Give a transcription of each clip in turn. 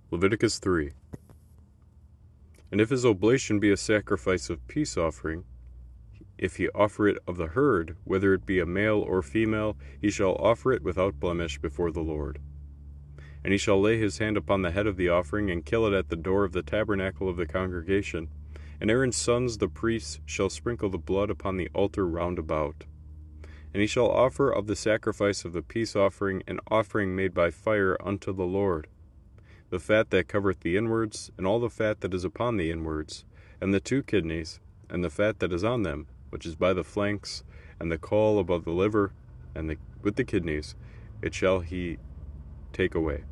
Leviticus 3. And if his oblation be a sacrifice of peace offering, if he offer it of the herd, whether it be a male or female, he shall offer it without blemish before the Lord. And he shall lay his hand upon the head of the offering, and kill it at the door of the tabernacle of the congregation. And Aaron's sons, the priests, shall sprinkle the blood upon the altar round about. And he shall offer of the sacrifice of the peace offering an offering made by fire unto the Lord, the fat that covereth the inwards, and all the fat that is upon the inwards, and the 2 kidneys, and the fat that is on them, which is by the flanks, and the caul above the liver, and with the kidneys, it shall he take away.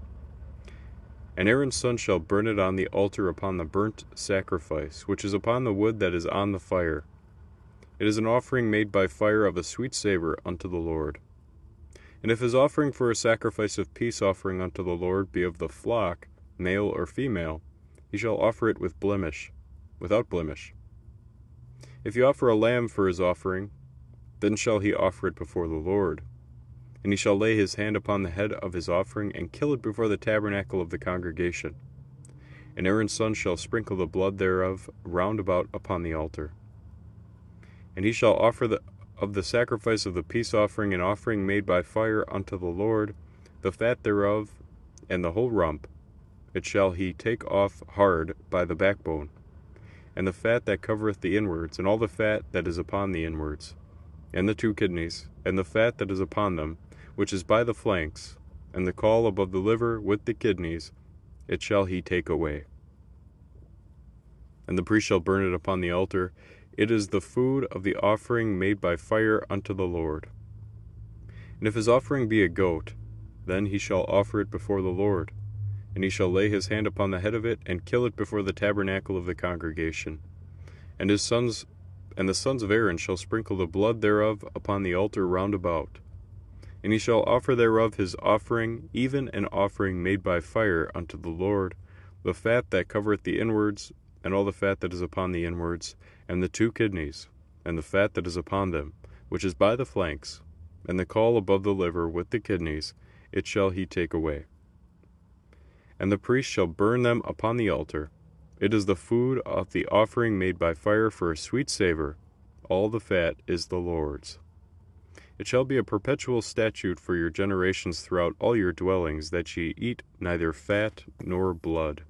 And Aaron's son shall burn it on the altar upon the burnt sacrifice, which is upon the wood that is on the fire. It is an offering made by fire of a sweet savour unto the Lord. And if his offering for a sacrifice of peace offering unto the Lord be of the flock, male or female, he shall offer it without blemish. If he offer a lamb for his offering, then shall he offer it before the Lord. And he shall lay his hand upon the head of his offering, and kill it before the tabernacle of the congregation. And Aaron's son shall sprinkle the blood thereof round about upon the altar. And he shall offer of the sacrifice of the peace offering an offering made by fire unto the Lord, the fat thereof, and the whole rump, it shall he take off hard by the backbone, and the fat that covereth the inwards, and all the fat that is upon the inwards, and the 2 kidneys, and the fat that is upon them, which is by the flanks, and the caul above the liver with the kidneys, it shall he take away. And the priest shall burn it upon the altar. It is the food of the offering made by fire unto the Lord. And if his offering be a goat, then he shall offer it before the Lord. And he shall lay his hand upon the head of it, and kill it before the tabernacle of the congregation. And his sons and the sons of Aaron shall sprinkle the blood thereof upon the altar round about. And he shall offer thereof his offering, even an offering made by fire unto the Lord, the fat that covereth the inwards, and all the fat that is upon the inwards, and the 2 kidneys, and the fat that is upon them, which is by the flanks, and the caul above the liver with the kidneys, it shall he take away. And the priest shall burn them upon the altar. It is the food of the offering made by fire for a sweet savour. All the fat is the Lord's. It shall be a perpetual statute for your generations throughout all your dwellings, that ye eat neither fat nor blood.